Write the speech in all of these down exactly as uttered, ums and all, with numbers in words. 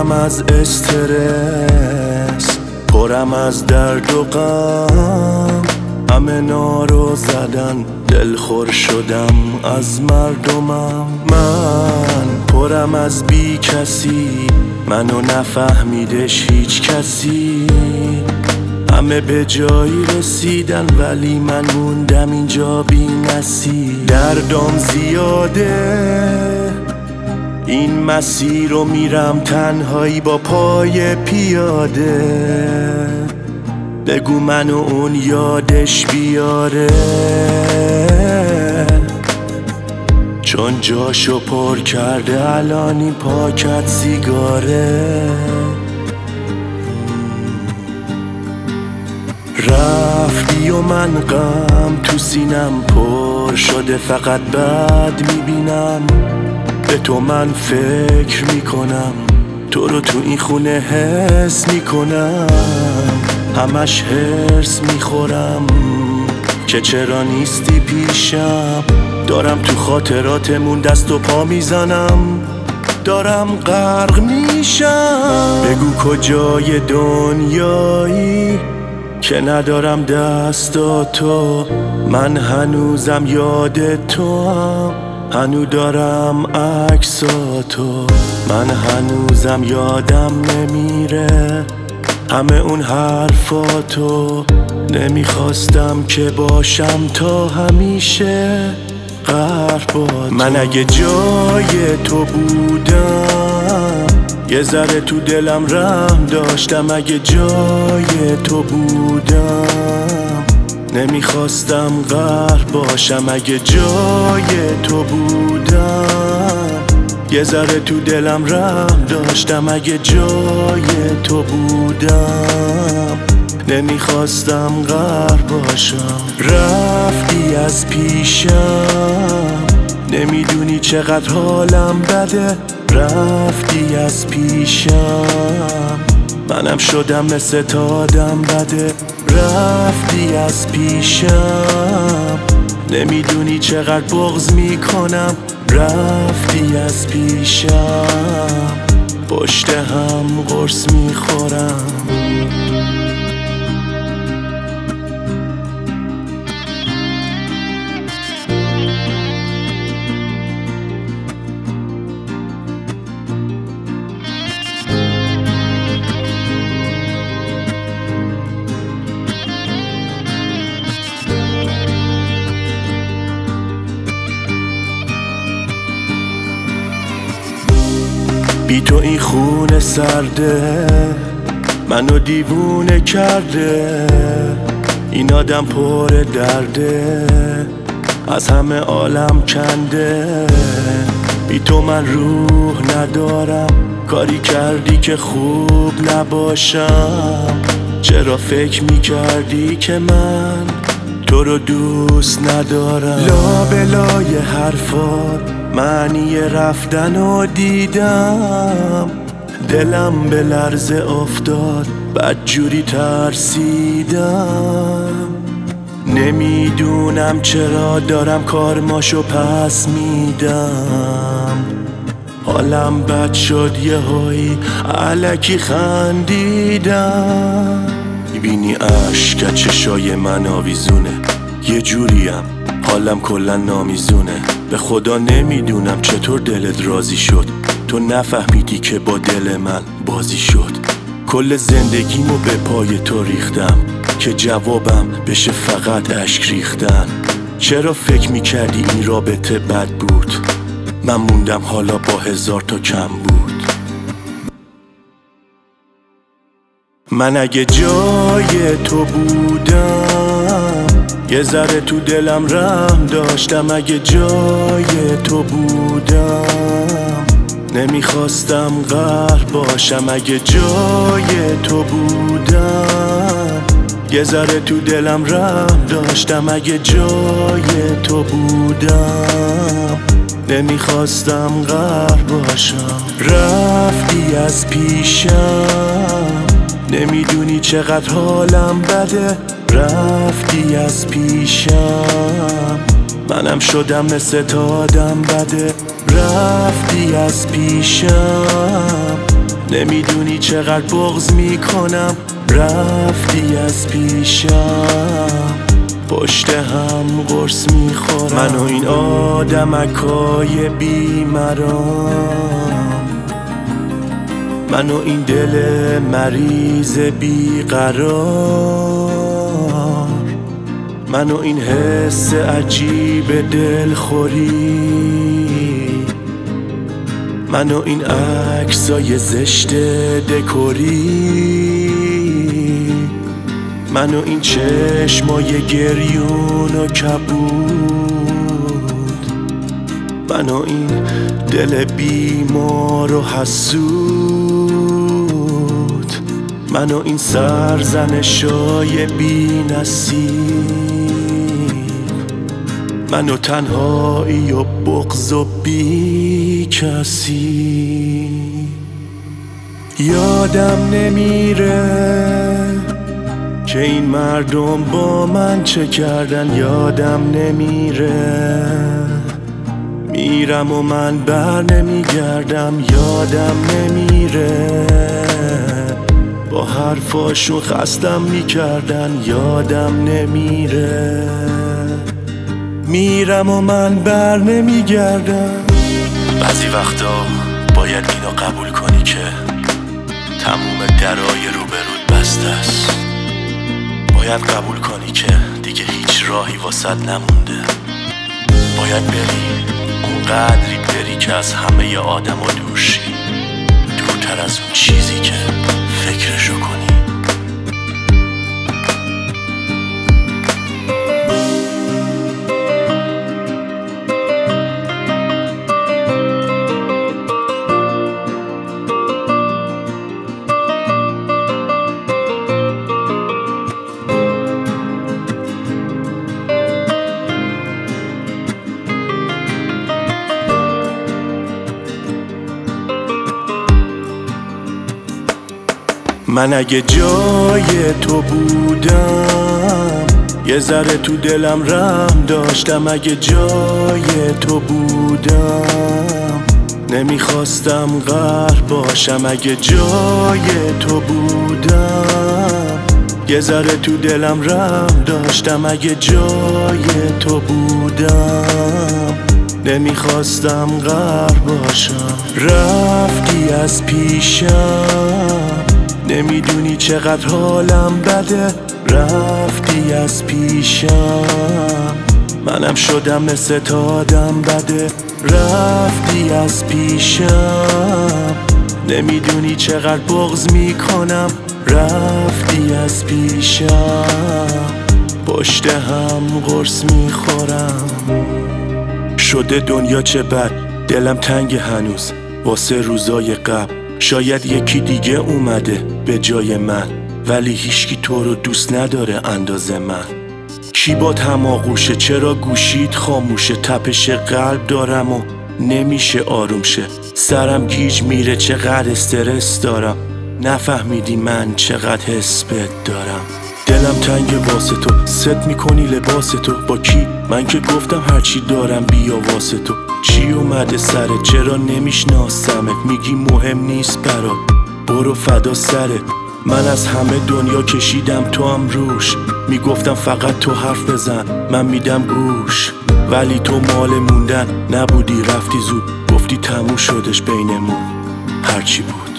پرم از استرس، پرم از درد و غم، همه نارو زدن دلخور شدم از مردمم. من پرم از بی کسی، منو نفهمیدش هیچ کسی، همه به جایی رسیدن ولی من موندم اینجا بی نصیب. دردم زیاده، این مسیر رو میرم تنهایی با پای پیاده، بگو منو اون یادش بیاره، چون جاشو پر کرده الان این پاکت سیگاره. رفتی و من غم تو سینم پر شده، فقط بد میبینم، به تو من فکر میکنم، تو رو تو این خونه حس میکنم، همش هرس میخورم که چرا نیستی پیشم. دارم تو خاطراتمون دست و پا میزنم، دارم غرق میشم. بگو کجای دنیایی که ندارم دستاتو، من هنوزم یاد تو هم، هنو دارم عکساتو، من هنوزم یادم نمیره همه اون حرفاتو. نمیخواستم که باشم تا همیشه غرق با تو. من اگه جای تو بودم یه ذره تو دلم رحم داشتم، اگه جای تو بودم نمیخواستم غرق باشم، اگه جای تو بودم یه ذره تو دلم رحم داشتم، اگه جای تو بودم نمیخواستم غرق باشم. رفتی از پیشم، نمیدونی چقدر حالم بده، رفتی از پیشم، منم شدم مثل تا آدم بده. رفتی از پیشم، نمیدونی چقدر بغض میکنم، رفتی از پیشم، پشت هم قرص میخورم. بی تو این خونه سرده، منو دیوونه کرده، این آدم پر درده، از همه عالم کنده. بی تو من روح ندارم، کاری کردی که خوب نباشم، چرا فکر میکردی که من تو رو دوست ندارم. لا بلای حرفات معنی رفتن و دیدم، دلم به لرزه افتاد بدجوری ترسیدم. نمیدونم چرا دارم کارماشو پس میدم، حالم بد شد یه هایی الکی خندیدم. میبینی عشق چشای من آویزونه، یه جوریم حالم کلا نامیزونه. به خدا نمیدونم چطور دلت راضی شد، تو نفهمیدی که با دل من بازی شد. کل زندگیمو به پای تو ریختم که جوابم بشه فقط اشک ریختن. چرا فکر میکردی این رابطه بد بود، من موندم حالا با هزار تا کم بود. من اگه جای تو بودم یه ذره تو دلم رحم داشتم، اگه جای تو بودم نمیخواستم غرق باشم، اگه جای تو بودم یه ذره تو دلم رحم داشتم، اگه جای تو بودم نمیخواستم غرق باشم. رفتی از پیشم، نمیدونی چقدر حالم بده، رفتی از پیشم، منم شدم مثل تا آدم بده. رفتی از پیشم، نمیدونی چقدر بغض میکنم رفتی از پیشم، پشت هم قرص میخورم. من و این آدمکای بیمرام، من و این دل مریض بیقرار، من و این حس عجیب دلخوری، من و این عکسای زشت دکوری، من و این چشمای گریون و کبود، من و این دل بیمار و حسود، من و این سرزنشای بی نصیب، من و تنهایی و بغض و بی کسی. یادم نمیره که این مردم با من چه کردن، یادم نمیره میرم و من بر نمیگردم، یادم نمیره با حرفاشون خستم میکردن، یادم نمیره میرم و من بر نمیگردم. بعضی وقتا باید اینو قبول کنی که تموم درای روبرود بسته است، باید قبول کنی که دیگه هیچ راهی واسط نمونده، باید بری اون قدری بری که از همه آدم و دور شی، دورتر از اون چیزی که فکرشو کنی. من اگه جای تو بودم یه ذره تو دلم رحم داشتم، اگه جای تو بودم نمیخواستم غر باشم، اگه جای تو بودم یه ذره تو دلم رحم داشتم، اگه جای تو بودم نمیخواستم غر باشم. رفتی از پیشم نمیدونی چقدر حالم بده، رفتی از پیشم منم شدم مثل تا آدم بده، رفتی از پیشم نمیدونی چقدر بغض میکنم، رفتی از پیشم پشت هم قرص میخورم. شده دنیا چه بد، دلم تنگ هنوز واسه روزای قبل، شاید یکی دیگه اومده به جای من، ولی هیچکی تو رو دوست نداره اندازه من. کی بات هماغوشه، چرا گوشید خاموشه، تپش قلب دارم و نمیشه آروم شه، سرم گیج میره چقدر استرس دارم، نفهمیدی من چقدر حس بهت دارم. دلم تنگ واسه تو، ست میکنی لباس تو، با کی؟ من که گفتم هرچی دارم بیا واسه تو. چی اومده سرت، چرا نمیشناسمت، میگی مهم نیست برات، برو فدا سرت. من از همه دنیا کشیدم تو هم روش، میگفتم فقط تو حرف بزن من میدم گوش، ولی تو مال موندن نبودی، رفتی زود گفتی تموم شدش بینمون هرچی بود.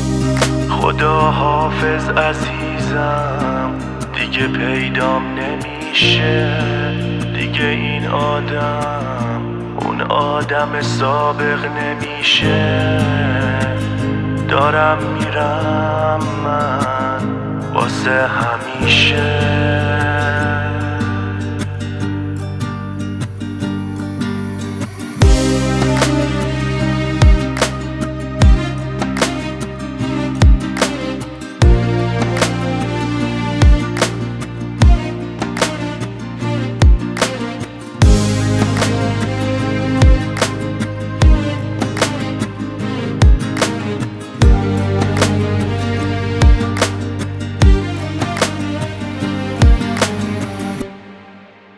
خدا حافظ عزیزم دیگه پیدام نمیشه، دیگه این آدم اون آدم سابق نمیشه، دارم میرم من واسه همیشه.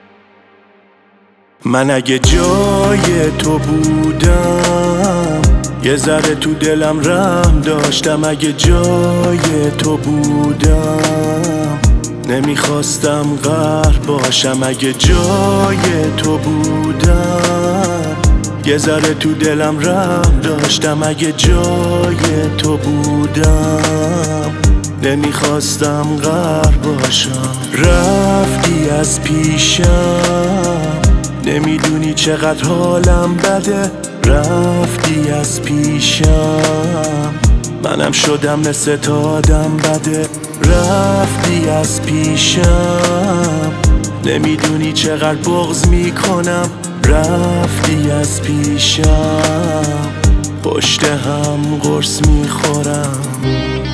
من اگه جای تو بودم یه ذره تو دلم رحم داشتم، اگه جای تو بودم نمیخواستم غرق باشم. اگه جای تو بودم یه ذره تو دلم رحم داشتم، اگه جای تو بودم نمیخواستم غرق باشم. رفتی از پیشم نمیدونی چقدر حالم بده، رفتی از پیشم منم شدم مثل تا آدم بده. رفتی از پیشم نمیدونی چقدر بغض میکنم، رفتی از پیشم پشت هم قرص میخورم.